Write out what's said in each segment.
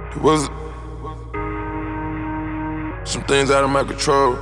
It was some things out of my control.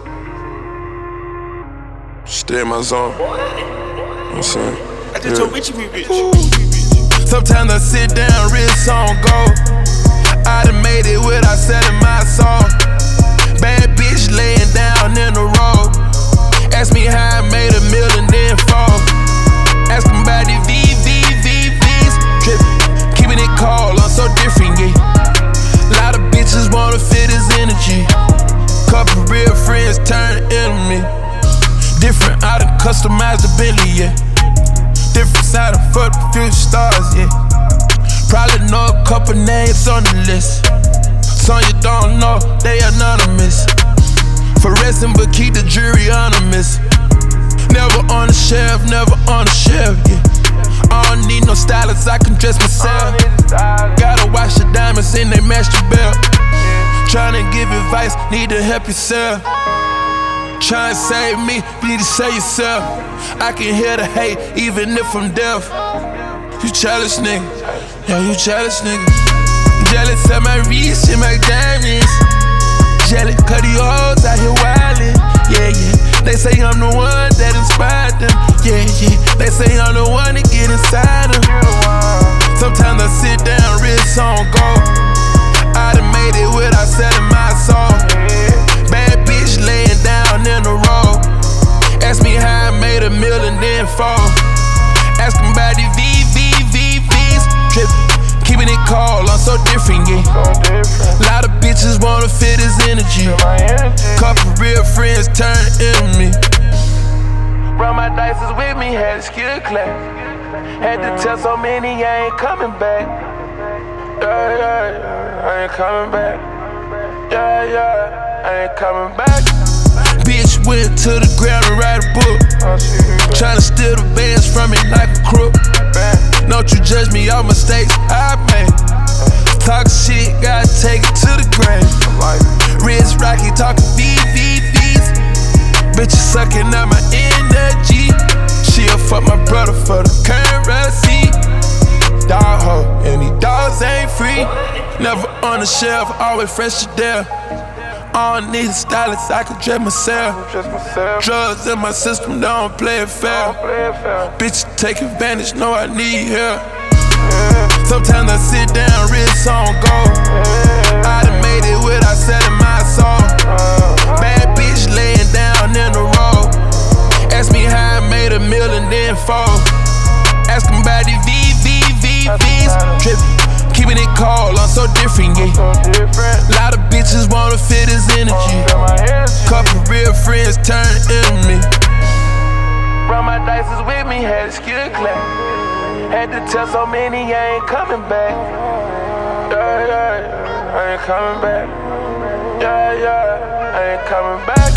Stay in my zone. You know what I'm saying? I just told Richie we bitch. Sometimes I sit down, wrist on go. I done made it without selling my soul. Bad bitch laying down in the road. Ask me how I made $1 million then fall. Ask them about the VVVVs. Trippin', keeping it cold, I'm so different, yeah. Lot of bitches wanna fit his energy. Couple real friends turn enemy. Different, I done customized the Bentley, yeah. Different side of fuck the future stars, yeah. Probably know a couple names on the list. Some you don't know, they anonymous. For resting, but keep the jury anonymous. Never on the shelf, never on the shelf, yeah. I don't need no stylist, I can dress myself. Gotta watch the diamonds and they match the belt. Tryna give advice, need to help yourself. Tryna save me, need to save yourself. I can hear the hate, even if I'm deaf. You jealous nigga, yeah, you jealous nigga. Jealous of my reach and my diamonds. Jealous cause these hoes out here wildin'. Yeah, yeah. They say I'm the one that inspired them. Yeah, yeah. They say I'm the one to get inside them. Sometimes I sit down, wrist on go. I done made it without selling my soul. Bad bitch laying down in the road. Ask me how I made $1 million then fall. Ask them about the VVVVs. Trippin', keeping it cold, I'm so different, yeah. Lot of bitches wanna fit his energy. Couple real friends turn enemy. Run my dices with me, had a skill class. Had to tell so many I ain't coming back. Yeah, yeah, yeah, I ain't coming back. Yeah, yeah, I ain't coming back. Bitch went to the ground and write a book. Tryna steal the bands from me like a crook. Don't you judge me, all mistakes I made. Talk shit, gotta take it to the grave. Wrist rocky, talking VVVs. Bitches sucking out my energy. She'll fuck my brother for the currency. Dog hoe, and these dogs ain't free. Never on the shelf, always fresh to death. I don't need a stylist, I can dress myself. Drugs in my system, don't play it fair. Bitch, take advantage, know I need help. Sometimes I sit down, wrist on go. I done made it without selling my soul. Bad bitch laying down in the road. Ask me how I made $1 million then fall. Ask them about the VVVVs. Trippin', keeping it cold, I'm so different, yeah. Lot of bitches wanna fit his energy. Couple real friends turn enemy. Run my dices with me, had a skill class. Had to tell so many I ain't coming back. Yeah, yeah, yeah, I ain't coming back. Yeah, yeah, I ain't coming back.